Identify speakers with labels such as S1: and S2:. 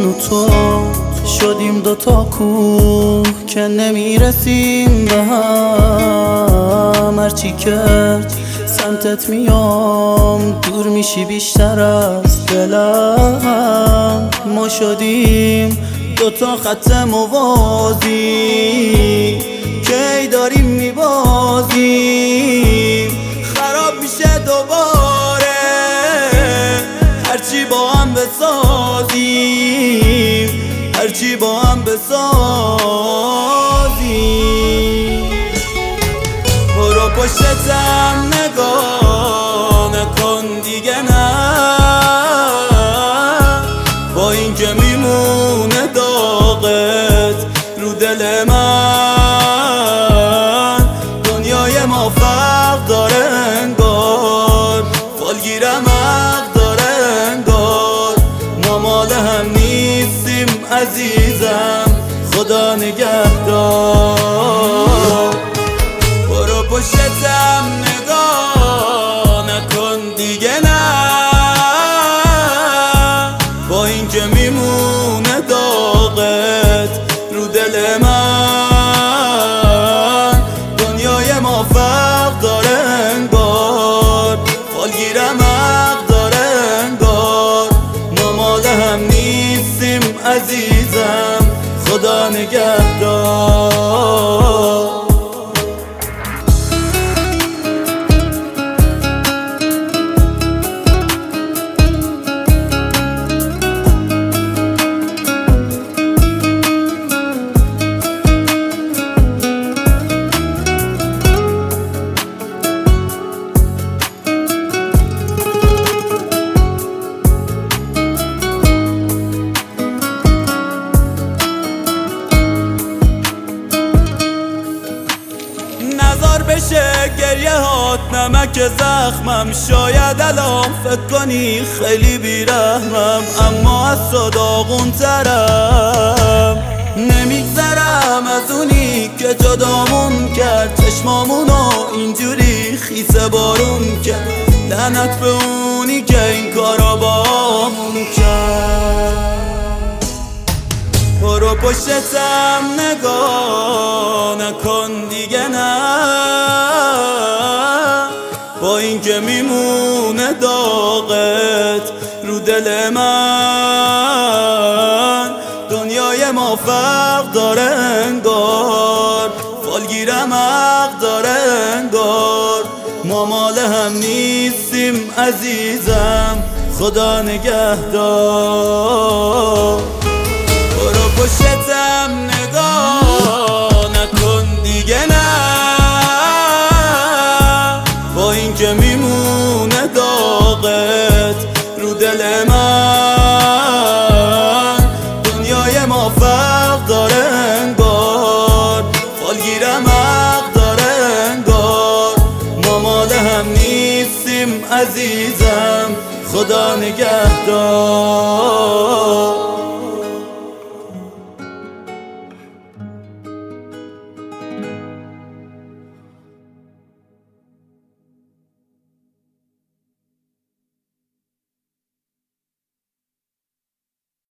S1: و تو شدیم دوتا کوه که نمیرسیم به هم. هرچی که سمتت میام دور میشی بیشتر از دلم. ما شدیم دوتا خط موازی که ای داریم میبازیم. خراب میشه دوباره هرچی با هم بسازیم، هرچی با هم بسازیم. برو پشتم نگاه نکن دیگه، نه با این که میمونه داغت رو دل من. دنیای ما فرق داره انگار، فالگیرم حق داره انگار. ما مال هم نیستیم عزیزم، خدا نگهدار. برو پشتم نگاه نکن دیگه، نه با این که میمونه داغت رو دل من. دنیای ما فرق داره انگار، فالگیرم حق داره انگار. ما مال هم نیستیم عزیزم، خدا نگهدار. نظر بشه گریه هات نمک زخمم. شاید الان فکر کنی خیلی بیرحمم، اما از صداقون ترم. نمیگذرم از اونی که جدامون کرد، چشمامونو اینجوری خیسه بارون کرد. لعنت به اونی که این کارا بامون کرد. برو پشتم نگاه نکن دیگه، نه با این که میمونه داغت رو دل من. دنیای ما فرق داره انگار، فالگیرم حق داره انگار. ما مال هم نیستیم عزیزم، خدا نگهدار. برو پشتم نگاه نکن دیگه، نه با این که میمونه داغت رو دل من. دنیای ما فرق داره انگار، فالگیرم حق داره انگار. ما مال هم نیستیم عزیزم، خدا نگهدار.